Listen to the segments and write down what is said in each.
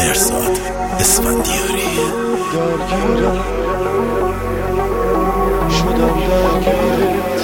مرزاد اسفندیاری. درگیرم شدم درگیرت،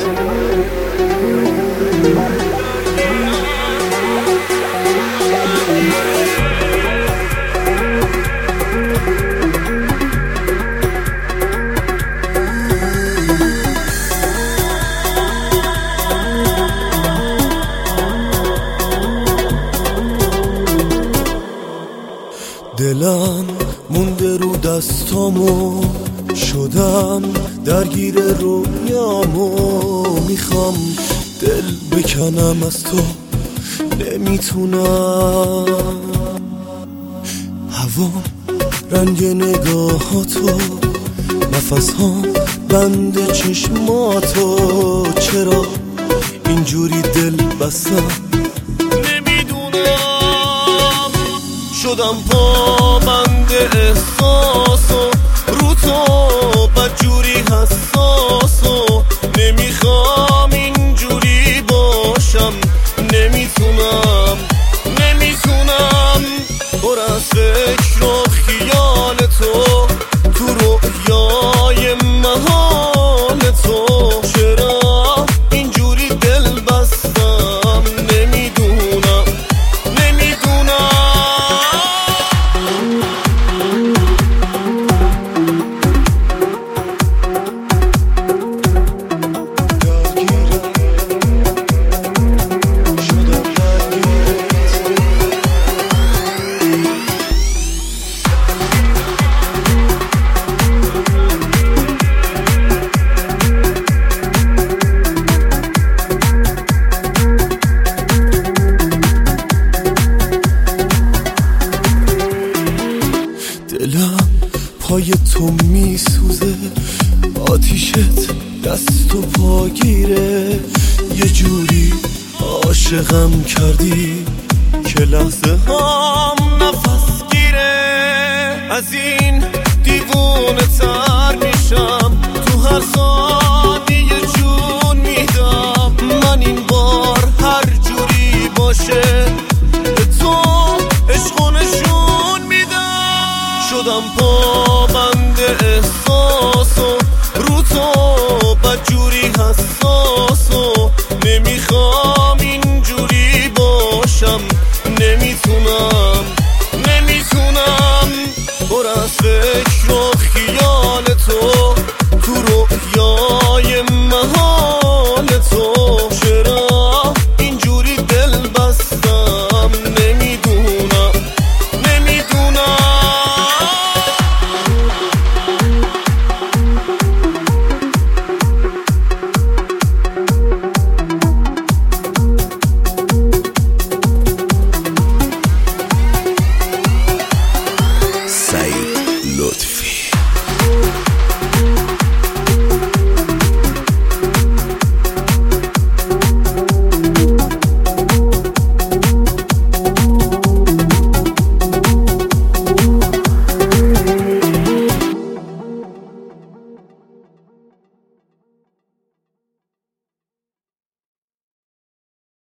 دلم مونده رو دستامو، شدم درگیر رویامو. میخوام دل بکنم از تو نمیتونم. هوا رنگ نگاهاتو، نفسهام بند چشماتو. چرا اینجوری دل بستم نمیدونم. شدم پابند احساسو، رو تو بدجوری حساسو. نمیخوام اینجوری باشم، نمیتونم پر از فکر و خیال تو، تو رویای محال تو. چرا اینجوری دل بستم نمیدونم. دلم پای تو میسوزه، آتیشت دست و پاگیره. یه جوری عاشقم کردی که لحظه هم نفس گیره. از این دیوونه تر میشم تو هر سال